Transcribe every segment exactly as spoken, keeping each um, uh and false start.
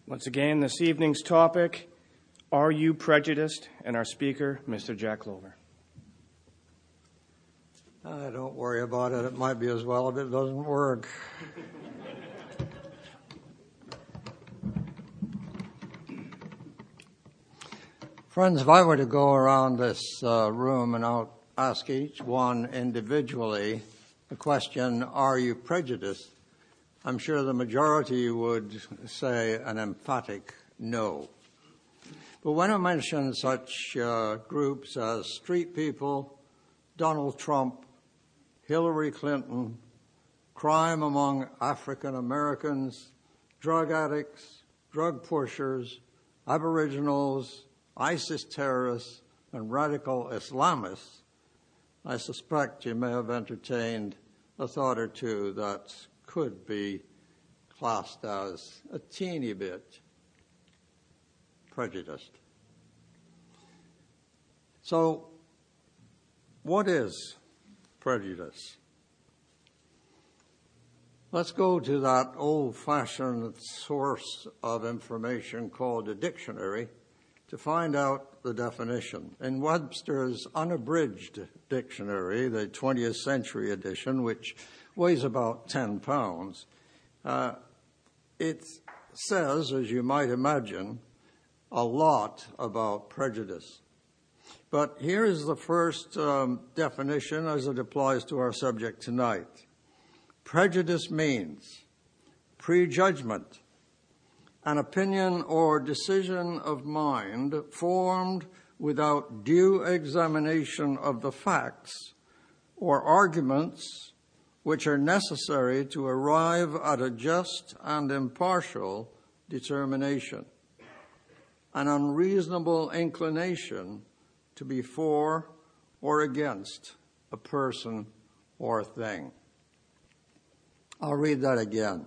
Once again, this evening's topic, Are You Prejudiced? And our speaker, Mister Jack Clover. Uh, don't worry about it. It might be as well if it doesn't work. Friends, if I were to go around this uh, room and I'll ask each one individually the question, are you prejudiced? I'm sure the majority would say an emphatic no. But when I mention such uh, groups as street people, Donald Trump, Hillary Clinton, crime among African Americans, drug addicts, drug pushers, Aboriginals, ISIS terrorists, and radical Islamists, I suspect you may have entertained a thought or two that could be classed as a teeny bit prejudiced. So, what is prejudice? Let's go to that old-fashioned source of information called a dictionary to find out the definition. In Webster's unabridged dictionary, the twentieth century edition, which weighs about ten pounds, uh, it says, as you might imagine, a lot about prejudice. But here is the first um, definition as it applies to our subject tonight. Prejudice means prejudgment, an opinion or decision of mind formed without due examination of the facts or arguments which are necessary to arrive at a just and impartial determination, an unreasonable inclination to be for or against a person or thing. I'll read that again.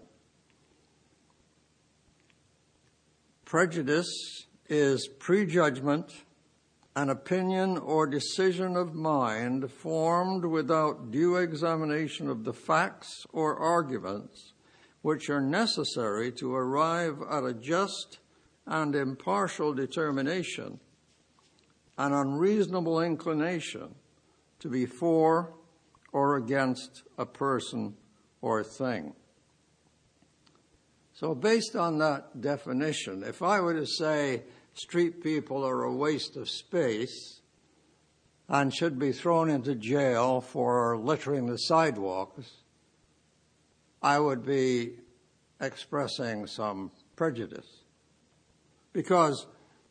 Prejudice is prejudgment, an opinion or decision of mind formed without due examination of the facts or arguments which are necessary to arrive at a just and impartial determination, an unreasonable inclination to be for or against a person or thing. So based on that definition, if I were to say street people are a waste of space and should be thrown into jail for littering the sidewalks, I would be expressing some prejudice. Because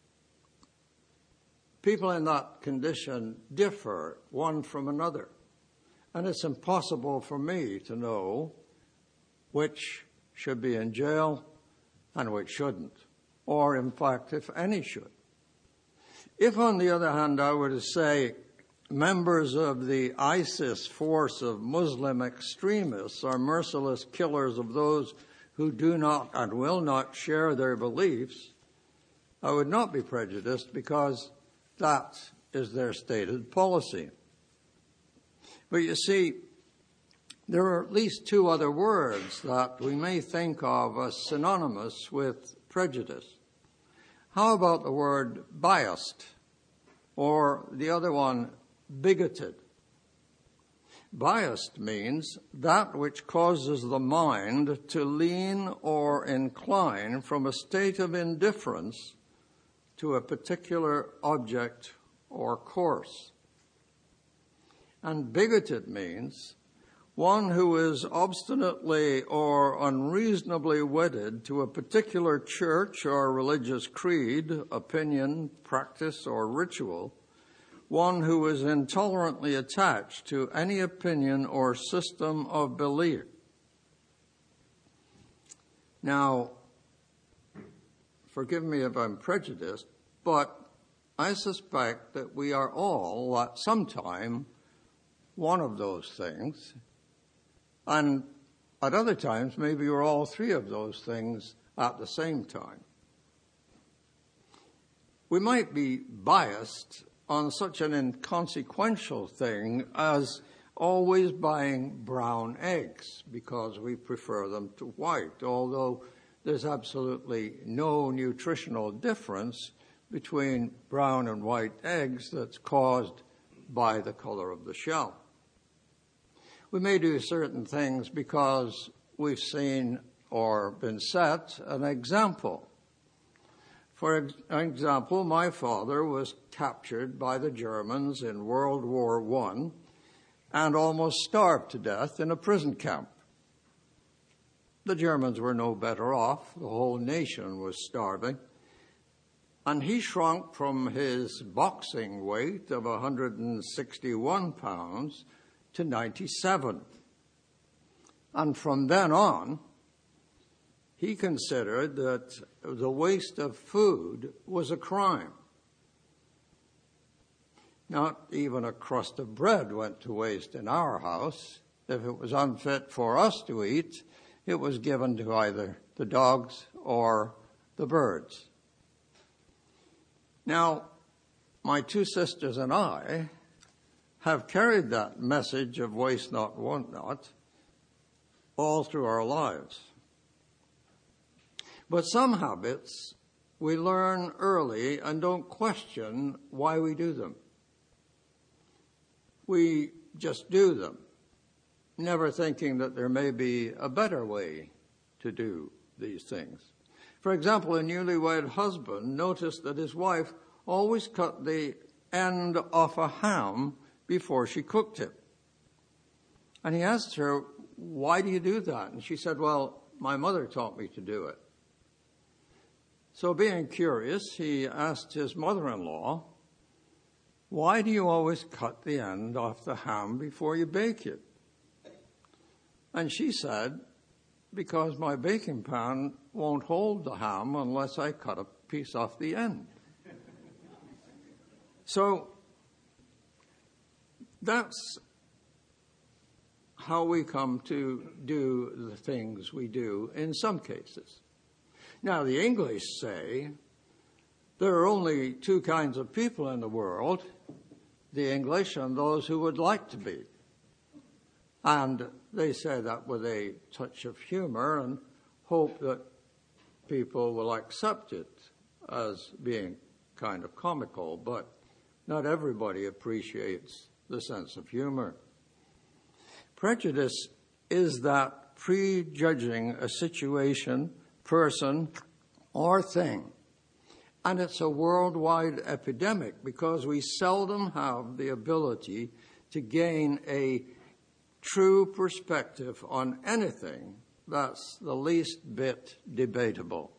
people in that condition differ one from another. And it's impossible for me to know which should be in jail and which shouldn't. Or, in fact, if any should. If, on the other hand, I were to say members of the ISIS force of Muslim extremists are merciless killers of those who do not and will not share their beliefs, I would not be prejudiced because that is their stated policy. But you see, there are at least two other words that we may think of as synonymous with prejudice. How about the word biased, or the other one, bigoted? Biased means that which causes the mind to lean or incline from a state of indifference to a particular object or course. And bigoted means one who is obstinately or unreasonably wedded to a particular church or religious creed, opinion, practice, or ritual, one who is intolerantly attached to any opinion or system of belief. Now, forgive me if I'm prejudiced, but I suspect that we are all at some time one of those things, and at other times maybe we're all three of those things at the same time. We might be biased on such an inconsequential thing as always buying brown eggs because we prefer them to white, although there's absolutely no nutritional difference between brown and white eggs that's caused by the color of the shell. We may do certain things because we've seen or been set an example. For example, my father was captured by the Germans in World War One and almost starved to death in a prison camp. The Germans were no better off. The whole nation was starving. And he shrunk from his boxing weight of one hundred sixty-one pounds to ninety-seven. And from then on, he considered that the waste of food was a crime. Not even a crust of bread went to waste in our house. If it was unfit for us to eat, it was given to either the dogs or the birds. Now, my two sisters and I have carried that message of waste not, want not, all through our lives. But some habits we learn early and don't question why we do them. We just do them, never thinking that there may be a better way to do these things. For example, a newlywed husband noticed that his wife always cut the end off a ham before she cooked it. And he asked her, "Why do you do that?" And she said, "Well, my mother taught me to do it." So being curious, he asked his mother-in-law, "Why do you always cut the end off the ham before you bake it?" And she said, "Because my baking pan won't hold the ham unless I cut a piece off the end." So that's how we come to do the things we do in some cases. Now, the English say there are only two kinds of people in the world, the English and those who would like to be. And they say that with a touch of humor and hope that people will accept it as being kind of comical, but not everybody appreciates the sense of humor. Prejudice is that prejudging a situation, person, or thing. And it's a worldwide epidemic because we seldom have the ability to gain a true perspective on anything that's the least bit debatable.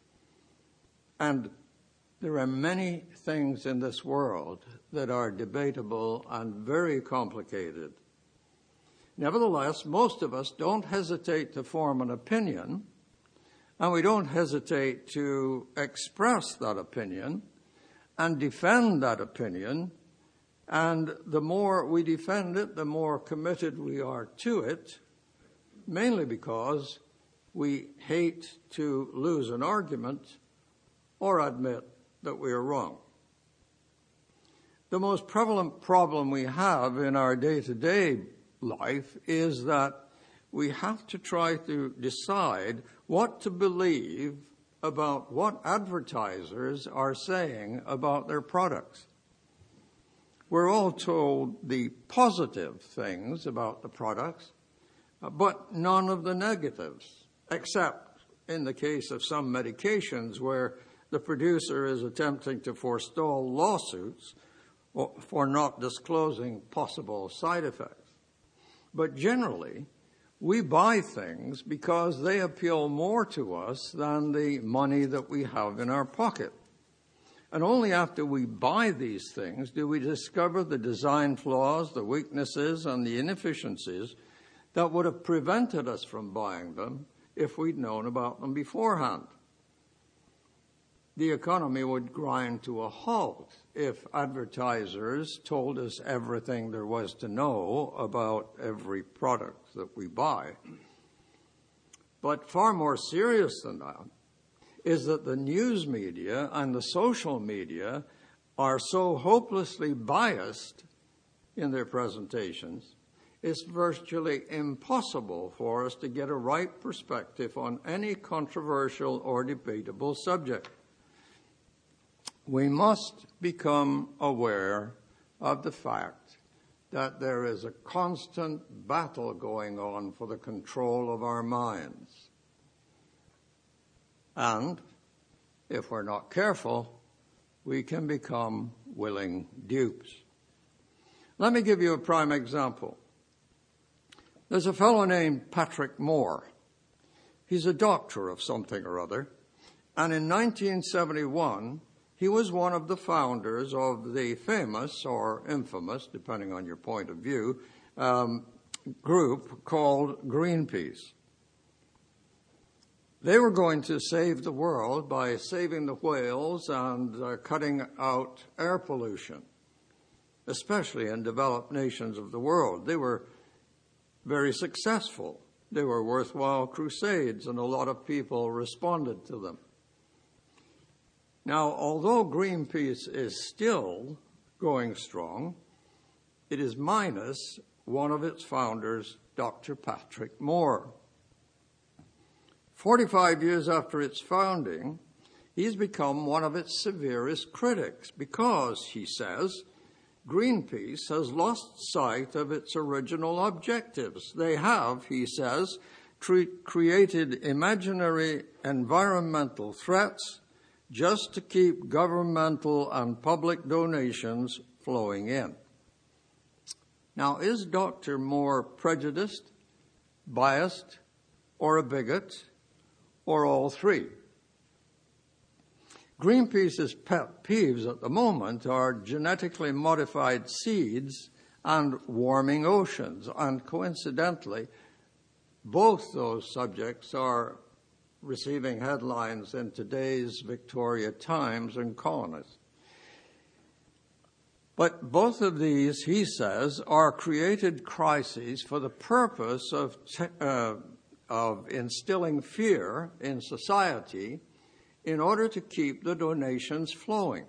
And there are many things in this world that are debatable and very complicated. Nevertheless, most of us don't hesitate to form an opinion, and we don't hesitate to express that opinion and defend that opinion. And the more we defend it, the more committed we are to it, mainly because we hate to lose an argument or admit that we are wrong. The most prevalent problem we have in our day-to-day life is that we have to try to decide what to believe about what advertisers are saying about their products. We're all told the positive things about the products, but none of the negatives, except in the case of some medications where the producer is attempting to forestall lawsuits for not disclosing possible side effects. But generally, we buy things because they appeal more to us than the money that we have in our pocket. And only after we buy these things do we discover the design flaws, the weaknesses, and the inefficiencies that would have prevented us from buying them if we'd known about them beforehand. The economy would grind to a halt if advertisers told us everything there was to know about every product that we buy. But far more serious than that is that the news media and the social media are so hopelessly biased in their presentations, it's virtually impossible for us to get a right perspective on any controversial or debatable subject. We must become aware of the fact that there is a constant battle going on for the control of our minds. And if we're not careful, we can become willing dupes. Let me give you a prime example. There's a fellow named Patrick Moore. He's a doctor of something or other, and in nineteen seventy-one, he was one of the founders of the famous, or infamous, depending on your point of view, um, group called Greenpeace. They were going to save the world by saving the whales and uh, cutting out air pollution, especially in developed nations of the world. They were very successful. They were worthwhile crusades, and a lot of people responded to them. Now, although Greenpeace is still going strong, it is minus one of its founders, Doctor Patrick Moore. Forty-five years after its founding, he's become one of its severest critics because, he says, Greenpeace has lost sight of its original objectives. They have, he says, cre- created imaginary environmental threats just to keep governmental and public donations flowing in. Now, is Doctor Moore prejudiced, biased, or a bigot, or all three? Greenpeace's pet peeves at the moment are genetically modified seeds and warming oceans, and coincidentally, both those subjects are receiving headlines in today's Victoria Times and Colonist. But both of these, he says, are created crises for the purpose of, te- uh, of instilling fear in society in order to keep the donations flowing.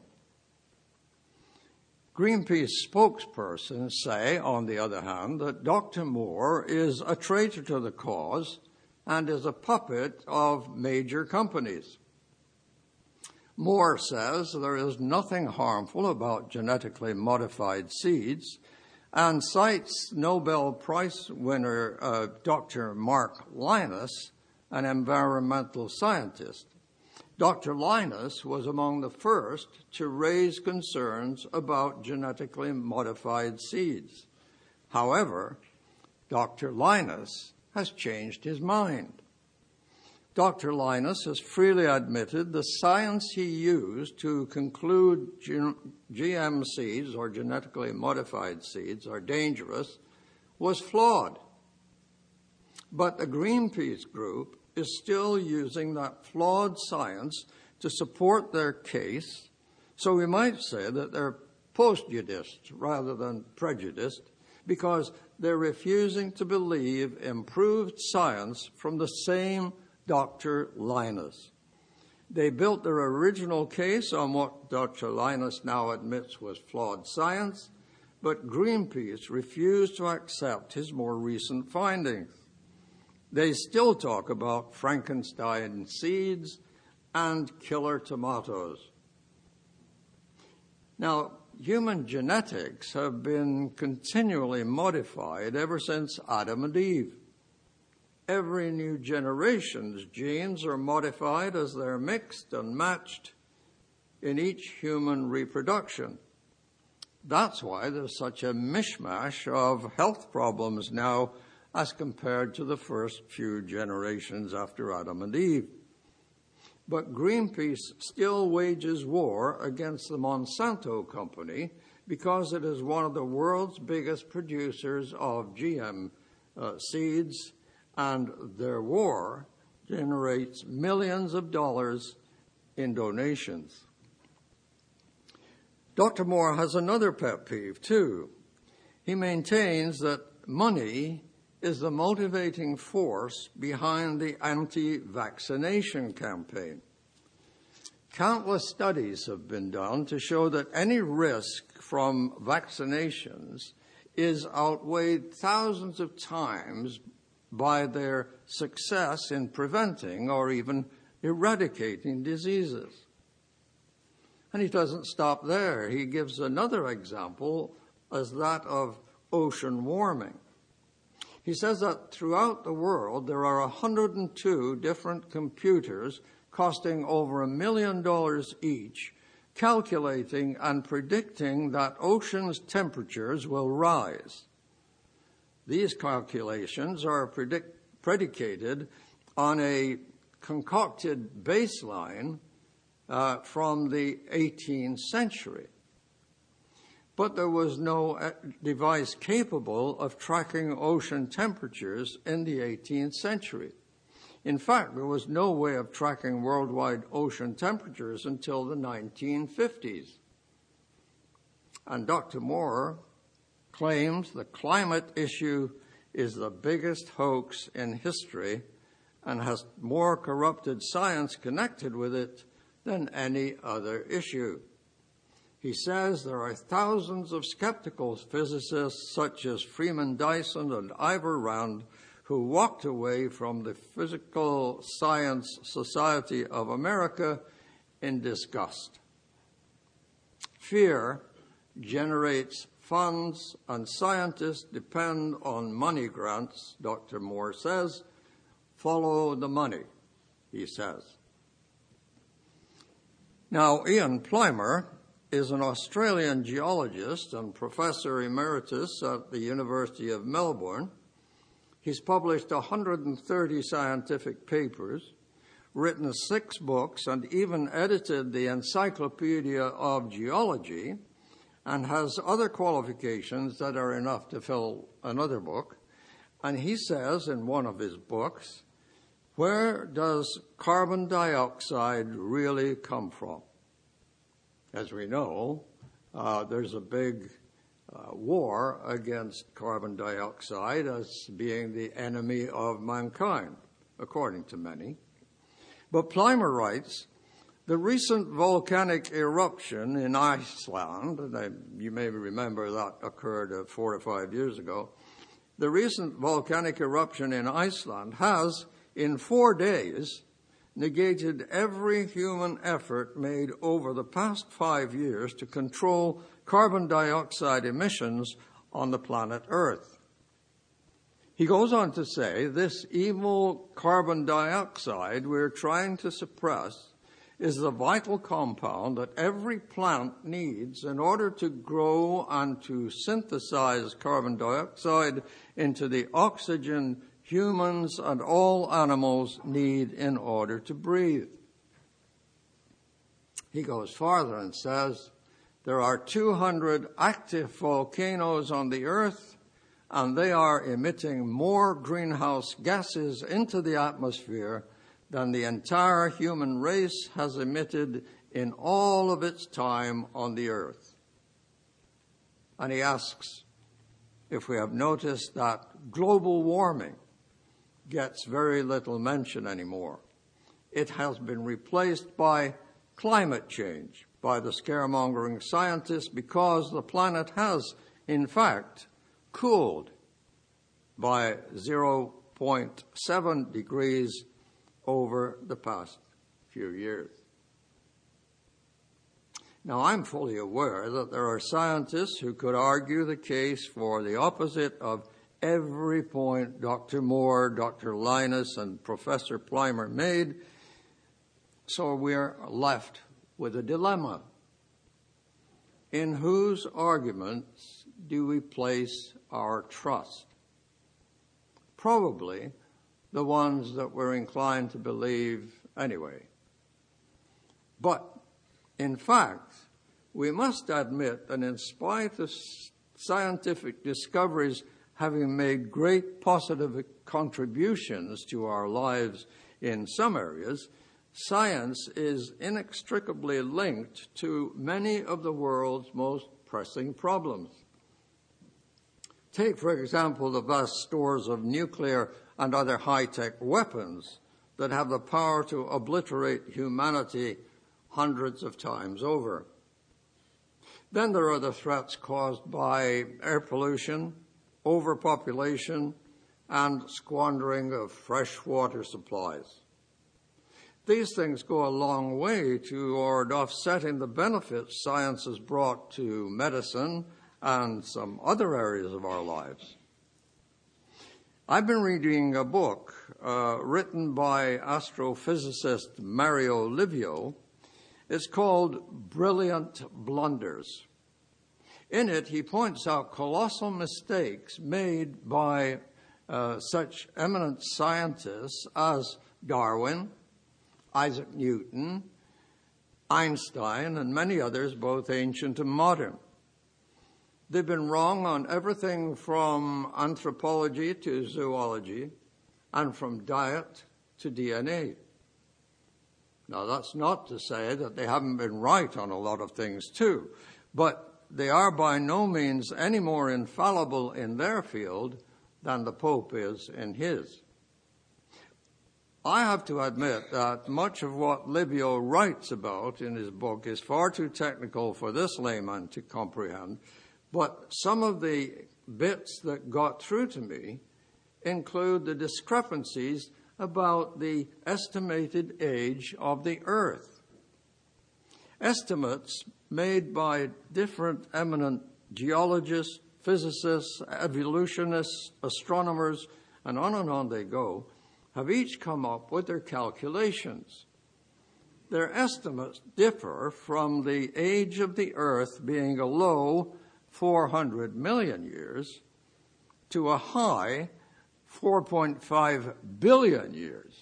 Greenpeace spokespersons say, on the other hand, that Doctor Moore is a traitor to the cause and is a puppet of major companies. Moore says there is nothing harmful about genetically modified seeds and cites Nobel Prize winner uh, Doctor Mark Lynas, an environmental scientist. Doctor Lynas was among the first to raise concerns about genetically modified seeds. However, Doctor Lynas has changed his mind. Doctor Lynas has freely admitted the science he used to conclude G M seeds, or genetically modified seeds, are dangerous, was flawed. But the Greenpeace group is still using that flawed science to support their case, so we might say that they're post-judiced rather than prejudiced, because they're refusing to believe improved science from the same Doctor Lynas. They built their original case on what Doctor Lynas now admits was flawed science, but Greenpeace refused to accept his more recent findings. They still talk about Frankenstein seeds and killer tomatoes. Now, human genetics have been continually modified ever since Adam and Eve. Every new generation's genes are modified as they're mixed and matched in each human reproduction. That's why there's such a mishmash of health problems now as compared to the first few generations after Adam and Eve. But Greenpeace still wages war against the Monsanto company because it is one of the world's biggest producers of G M uh, seeds, and their war generates millions of dollars in donations. Doctor Moore has another pet peeve, too. He maintains that money is the motivating force behind the anti-vaccination campaign. Countless studies have been done to show that any risk from vaccinations is outweighed thousands of times by their success in preventing or even eradicating diseases. And he doesn't stop there. He gives another example as that of ocean warming. He says that throughout the world there are one hundred two different computers costing over a million dollars each, calculating and predicting that oceans' temperatures will rise. These calculations are predict- predicated on a concocted baseline uh, from the eighteenth century. But there was no device capable of tracking ocean temperatures in the eighteenth century. In fact, there was no way of tracking worldwide ocean temperatures until the nineteen fifties. And Doctor Moore claims the climate issue is the biggest hoax in history and has more corrupted science connected with it than any other issue. He says there are thousands of skeptical physicists such as Freeman Dyson and Ivor Rand who walked away from the Physical Science Society of America in disgust. Fear generates funds, and scientists depend on money grants, Doctor Moore says. Follow the money, he says. Now, Ian Plimer is an Australian geologist and professor emeritus at the University of Melbourne. He's published one hundred thirty scientific papers, written six books, and even edited the Encyclopedia of Geology, and has other qualifications that are enough to fill another book. And he says in one of his books, where does carbon dioxide really come from? As we know, uh, there's a big uh, war against carbon dioxide as being the enemy of mankind, according to many. But Plimer writes, the recent volcanic eruption in Iceland, and I, you may remember that occurred uh, four or five years ago, the recent volcanic eruption in Iceland has, in four days, negated every human effort made over the past five years to control carbon dioxide emissions on the planet Earth. He goes on to say, this evil carbon dioxide we're trying to suppress is the vital compound that every plant needs in order to grow and to synthesize carbon dioxide into the oxygen humans and all animals need in order to breathe. He goes farther and says, there are two hundred active volcanoes on the earth, and they are emitting more greenhouse gases into the atmosphere than the entire human race has emitted in all of its time on the earth. And he asks if we have noticed that global warming gets very little mention anymore. It has been replaced by climate change, by the scaremongering scientists, because the planet has, in fact, cooled by zero point seven degrees over the past few years. Now, I'm fully aware that there are scientists who could argue the case for the opposite of every point Doctor Moore, Doctor Linus, and Professor Plimer made, so we're left with a dilemma. In whose arguments do we place our trust? Probably the ones that we're inclined to believe anyway. But, in fact, we must admit that in spite of scientific discoveries having made great positive contributions to our lives in some areas, science is inextricably linked to many of the world's most pressing problems. Take, for example, the vast stores of nuclear and other high-tech weapons that have the power to obliterate humanity hundreds of times over. Then there are the threats caused by air pollution, overpopulation, and squandering of fresh water supplies. These things go a long way toward offsetting the benefits science has brought to medicine and some other areas of our lives. I've been reading a book uh, written by astrophysicist Mario Livio. It's called Brilliant Blunders. In it, he points out colossal mistakes made by uh, such eminent scientists as Darwin, Isaac Newton, Einstein, and many others, both ancient and modern. They've been wrong on everything from anthropology to zoology, and from diet to D N A. Now, that's not to say that they haven't been right on a lot of things too, but they are by no means any more infallible in their field than the Pope is in his. I have to admit that much of what Livio writes about in his book is far too technical for this layman to comprehend, but some of the bits that got through to me include the discrepancies about the estimated age of the Earth. Estimates made by different eminent geologists, physicists, evolutionists, astronomers, and on and on they go, have each come up with their calculations. Their estimates differ from the age of the Earth being a low four hundred million years to a high four point five billion years.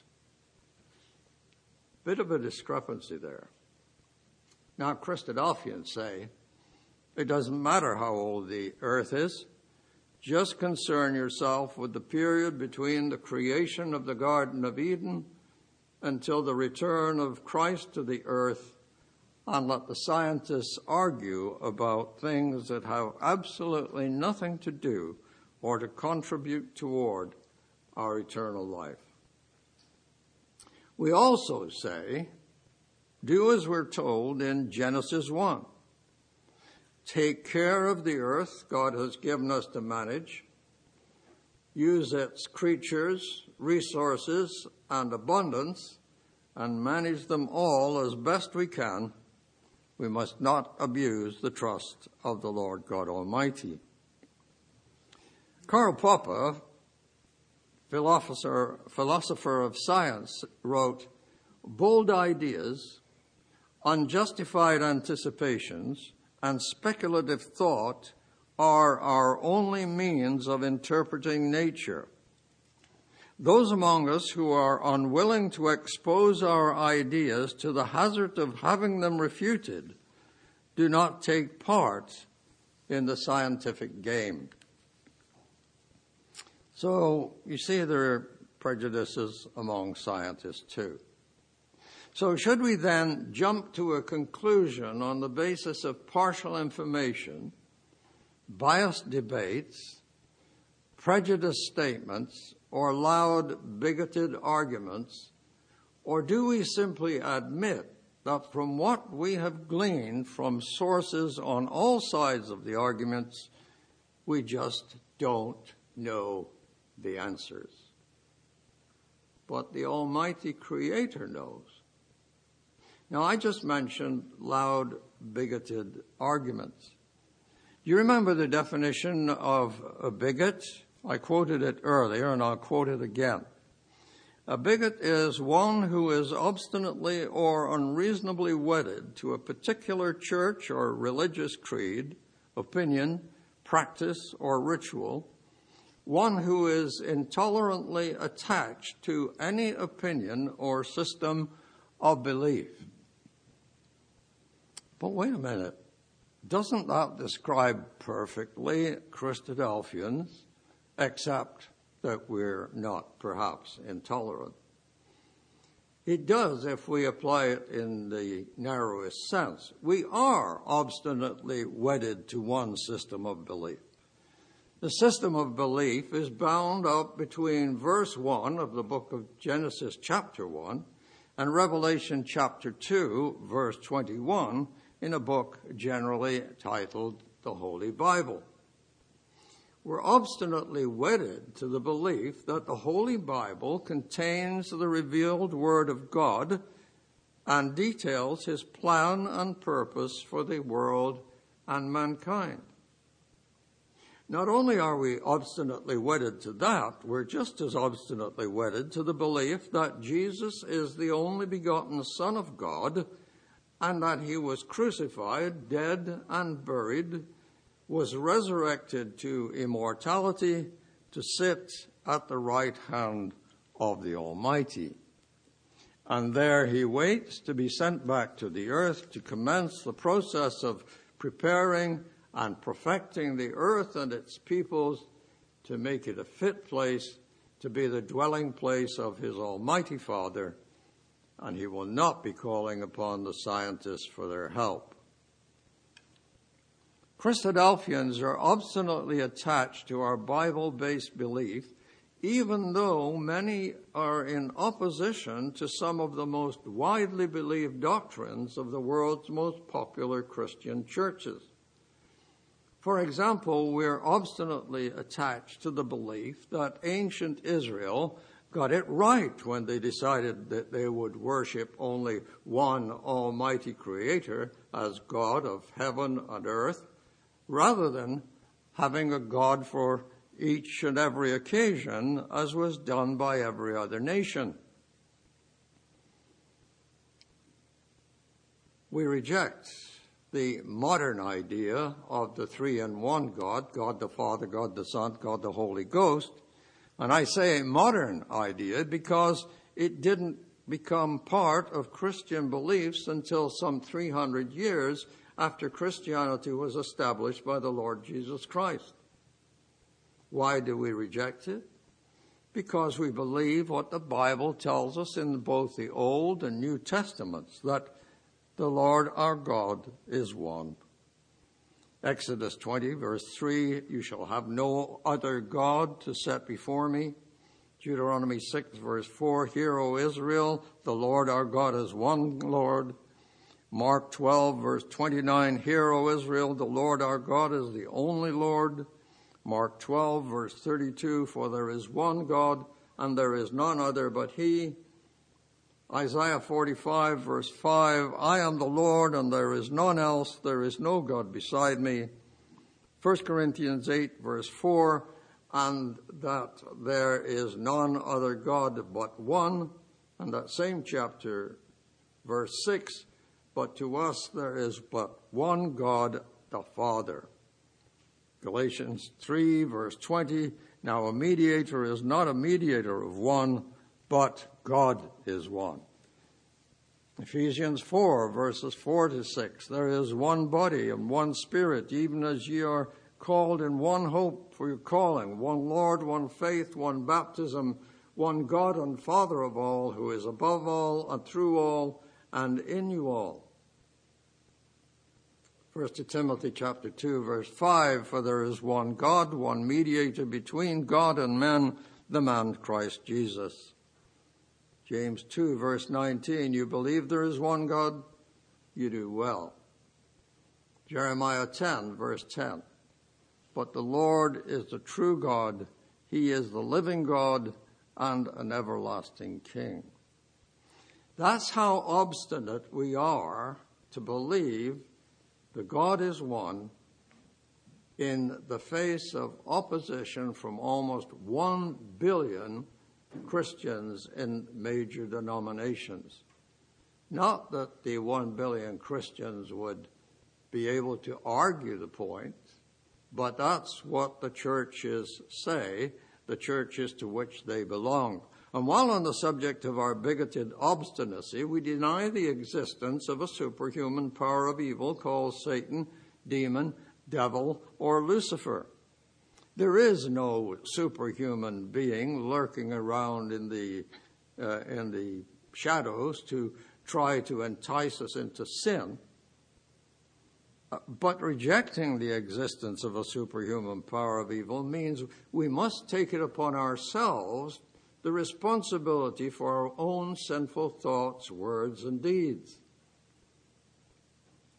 Bit of a discrepancy there. Now, Christadelphians say it doesn't matter how old the Earth is. Just concern yourself with the period between the creation of the Garden of Eden until the return of Christ to the earth, and let the scientists argue about things that have absolutely nothing to do or to contribute toward our eternal life. We also say, do as we're told in Genesis one. Take care of the earth God has given us to manage. Use its creatures, resources, and abundance, and manage them all as best we can. We must not abuse the trust of the Lord God Almighty. Karl Popper, philosopher, philosopher of science, wrote, bold ideas, unjustified anticipations, and speculative thought are our only means of interpreting nature. Those among us who are unwilling to expose our ideas to the hazard of having them refuted do not take part in the scientific game. So, you see, there are prejudices among scientists too. So should we then jump to a conclusion on the basis of partial information, biased debates, prejudiced statements, or loud, bigoted arguments, or do we simply admit that from what we have gleaned from sources on all sides of the arguments, we just don't know the answers? But the Almighty Creator knows. Now, I just mentioned loud, bigoted arguments. Do you remember the definition of a bigot? I quoted it earlier, and I'll quote it again. A bigot is one who is obstinately or unreasonably wedded to a particular church or religious creed, opinion, practice, or ritual, one who is intolerantly attached to any opinion or system of belief. But wait a minute. Doesn't that describe perfectly Christadelphians, except that we're not perhaps intolerant? It does if we apply it in the narrowest sense. We are obstinately wedded to one system of belief. The system of belief is bound up between verse one of the book of Genesis chapter one and Revelation chapter two, verse twenty-one, in a book generally titled the Holy Bible. We're obstinately wedded to the belief that the Holy Bible contains the revealed Word of God and details His plan and purpose for the world and mankind. Not only are we obstinately wedded to that, we're just as obstinately wedded to the belief that Jesus is the only begotten Son of God and that He was crucified, dead, and buried, was resurrected to immortality to sit at the right hand of the Almighty. And there He waits to be sent back to the earth to commence the process of preparing and perfecting the earth and its peoples to make it a fit place to be the dwelling place of His Almighty Father, and He will not be calling upon the scientists for their help. Christadelphians are obstinately attached to our Bible-based belief, even though many are in opposition to some of the most widely believed doctrines of the world's most popular Christian churches. For example, we're obstinately attached to the belief that ancient Israel got it right when they decided that they would worship only one almighty creator as God of heaven and earth, rather than having a God for each and every occasion, as was done by every other nation. We reject the modern idea of the three-in-one God, God the Father, God the Son, God the Holy Ghost. And I say modern idea because it didn't become part of Christian beliefs until some three hundred years after Christianity was established by the Lord Jesus Christ. Why do we reject it? Because we believe what the Bible tells us in both the Old and New Testaments, that the Lord our God is one. Exodus twenty, verse three, you shall have no other God to set before me. Deuteronomy six, verse four, hear, O Israel, the Lord our God is one Lord. Mark twelve, verse twenty-nine, hear, O Israel, the Lord our God is the only Lord. Mark twelve, verse thirty-two, for there is one God, and there is none other but He. Isaiah forty-five, verse five, I am the Lord, and there is none else, there is no God beside me. First Corinthians eight, verse four, and that there is none other God but one. And that same chapter, verse six, but to us there is but one God, the Father. Galatians three, verse twenty, now a mediator is not a mediator of one, but God is one. Ephesians four, verses four to six, there is one body and one Spirit, even as ye are called in one hope for your calling, one Lord, one faith, one baptism, one God and Father of all, who is above all and through all and in you all. First Timothy chapter two, verse five, for there is one God, one mediator between God and men, the man Christ Jesus. James two, verse nineteen, you believe there is one God? You do well. Jeremiah ten, verse ten, but the Lord is the true God. He is the living God and an everlasting King. That's how obstinate we are to believe the God is one in the face of opposition from almost one billion Christians in major denominations. Not that the one billion Christians would be able to argue the point, but that's what the churches say, the churches to which they belong. And while on the subject of our bigoted obstinacy, we deny the existence of a superhuman power of evil called Satan, demon, devil, or Lucifer. There is no superhuman being lurking around in the uh, in the shadows to try to entice us into sin. Uh, but rejecting the existence of a superhuman power of evil means we must take it upon ourselves the responsibility for our own sinful thoughts, words, and deeds.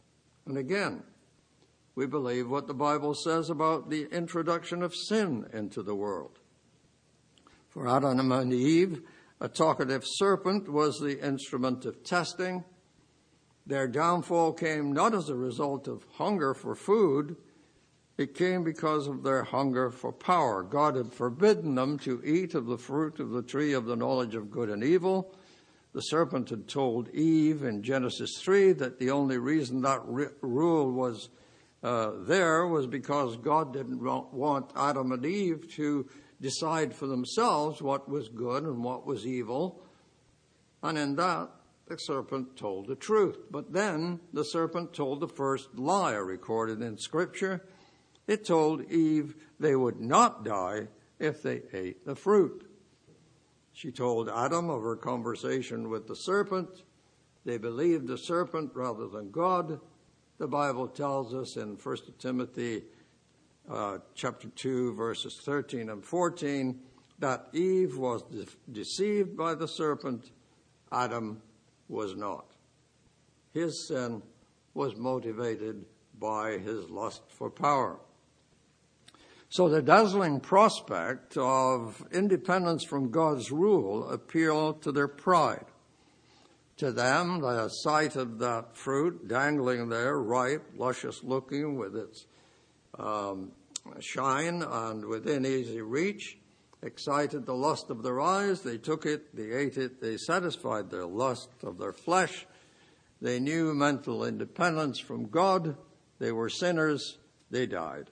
And again, we believe what the Bible says about the introduction of sin into the world. For Adam and Eve, a talkative serpent was the instrument of testing. Their downfall came not as a result of hunger for food. It came because of their hunger for power. God had forbidden them to eat of the fruit of the tree of the knowledge of good and evil. The serpent had told Eve in Genesis three that the only reason that ri- rule was uh, there was because God didn't want Adam and Eve to decide for themselves what was good and what was evil. And in that, the serpent told the truth. But then the serpent told the first lie recorded in Scripture. It told Eve they would not die if they ate the fruit. She told Adam of her conversation with the serpent. They believed the serpent rather than God. The Bible tells us in First Timothy uh, chapter two, verses thirteen and fourteen, that Eve was de- deceived by the serpent. Adam was not. His sin was motivated by his lust for power. So the dazzling prospect of independence from God's rule appealed to their pride. To them, the sight of that fruit dangling there, ripe, luscious looking, with its um, shine and within easy reach, excited the lust of their eyes. They took it, they ate it, they satisfied their lust of their flesh. They knew mental independence from God. They were sinners. They died.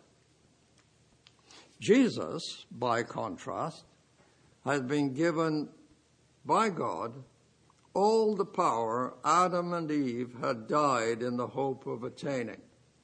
Jesus, by contrast, has been given by God all the power Adam and Eve had died in the hope of attaining.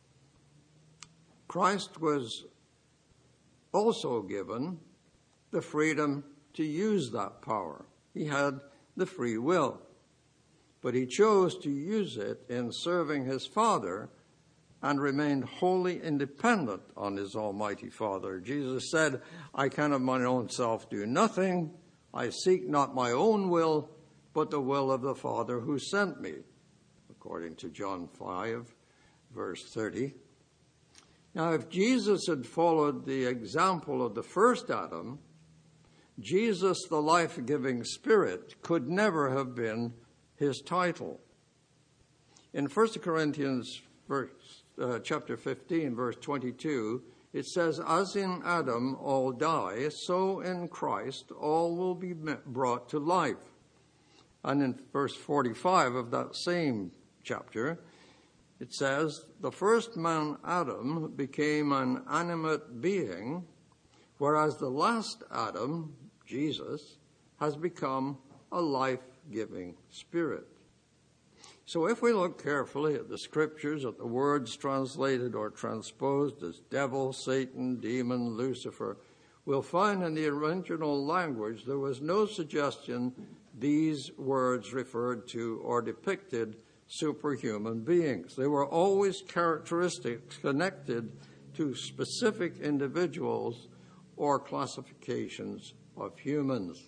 Christ was also given the freedom to use that power. He had the free will, but he chose to use it in serving his Father and remained wholly independent on his almighty Father. Jesus said, I can of mine own self do nothing. I seek not my own will, but the will of the Father who sent me, according to John five, verse thirty. Now, if Jesus had followed the example of the first Adam, Jesus, the life-giving Spirit, could never have been his title. In First Corinthians verse Uh, chapter fifteen, verse twenty-two, it says, as in Adam all die, so in Christ all will be brought to life. And in verse forty-five of that same chapter, it says, the first man, Adam, became an animate being, whereas the last Adam, Jesus, has become a life-giving spirit. So if we look carefully at the Scriptures, at the words translated or transposed as devil, Satan, demon, Lucifer, we'll find in the original language there was no suggestion these words referred to or depicted superhuman beings. They were always characteristics connected to specific individuals or classifications of humans.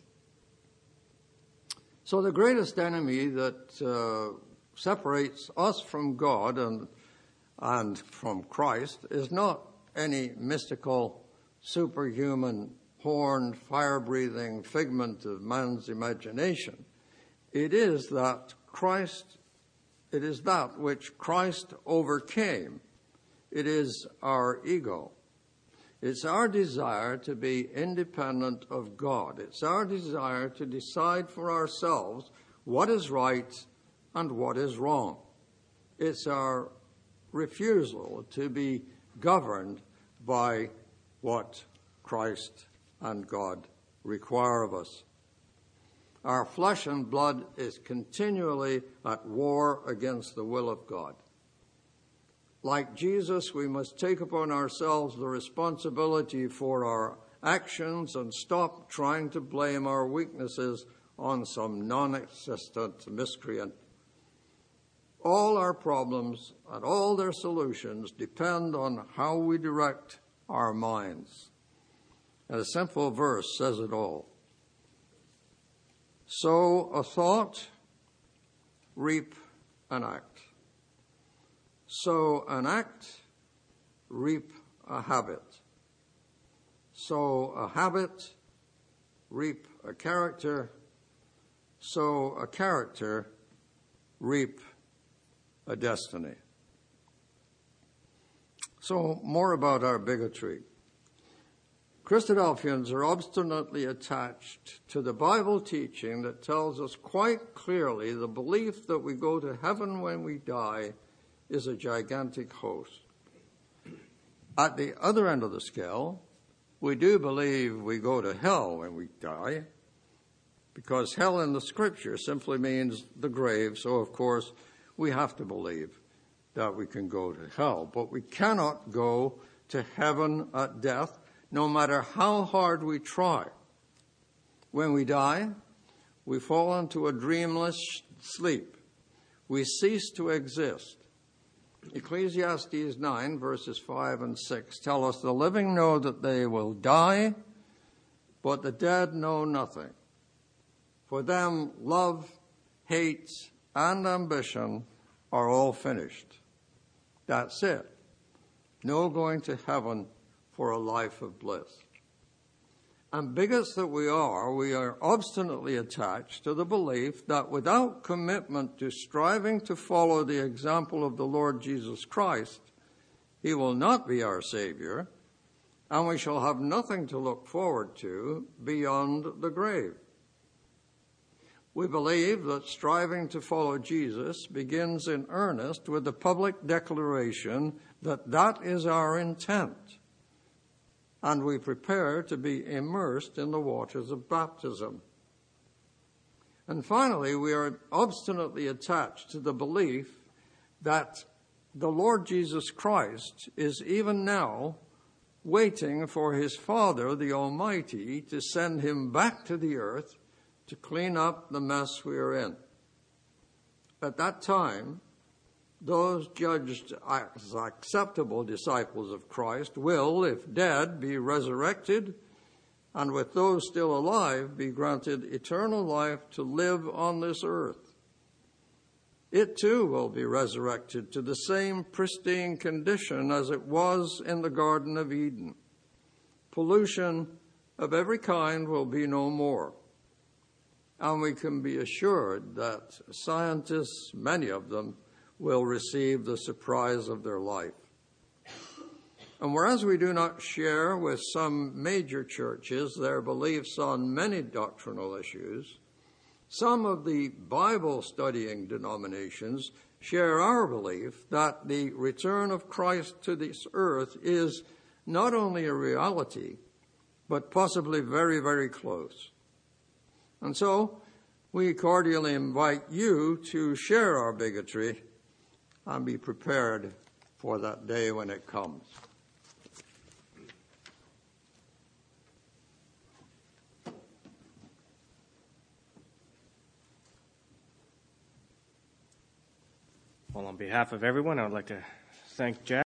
So the greatest enemy that uh, separates us from God and and from Christ is not any mystical, superhuman, horned, fire-breathing figment of man's imagination. It is that Christ, it is that which Christ overcame. It is our ego. It's our desire to be independent of God. It's our desire to decide for ourselves what is right and what is wrong. It's our refusal to be governed by what Christ and God require of us. Our flesh and blood is continually at war against the will of God. Like Jesus, we must take upon ourselves the responsibility for our actions and stop trying to blame our weaknesses on some non-existent miscreant. All our problems and all their solutions depend on how we direct our minds. And a simple verse says it all. Sow a thought, reap an act. Sow an act, reap a habit. Sow a habit, reap a character. Sow a character, reap a destiny. So, more about our bigotry. Christadelphians are obstinately attached to the Bible teaching that tells us quite clearly the belief that we go to heaven when we die is a gigantic hoax. At the other end of the scale, we do believe we go to hell when we die, because hell in the Scripture simply means the grave, so of course we have to believe that we can go to hell. But we cannot go to heaven at death, no matter how hard we try. When we die, we fall into a dreamless sleep. We cease to exist. Ecclesiastes nine, verses five and six tell us, the living know that they will die, but the dead know nothing. For them, love, hate, and ambition are all finished. That's it. No going to heaven for a life of bliss. And bigots that we are, we are obstinately attached to the belief that without commitment to striving to follow the example of the Lord Jesus Christ, he will not be our Savior, and we shall have nothing to look forward to beyond the grave. We believe that striving to follow Jesus begins in earnest with the public declaration that that is our intent, and we prepare to be immersed in the waters of baptism. And finally, we are obstinately attached to the belief that the Lord Jesus Christ is even now waiting for his Father, the Almighty, to send him back to the earth to clean up the mess we are in. At that time, those judged as acceptable disciples of Christ will, if dead, be resurrected, and with those still alive, be granted eternal life to live on this earth. It too will be resurrected to the same pristine condition as it was in the Garden of Eden. Pollution of every kind will be no more. And we can be assured that scientists, many of them, will receive the surprise of their life. And whereas we do not share with some major churches their beliefs on many doctrinal issues, some of the Bible-studying denominations share our belief that the return of Christ to this earth is not only a reality, but possibly very, very close. And so, we cordially invite you to share our bigotry and be prepared for that day when it comes. Well, on behalf of everyone, I would like to thank Jack.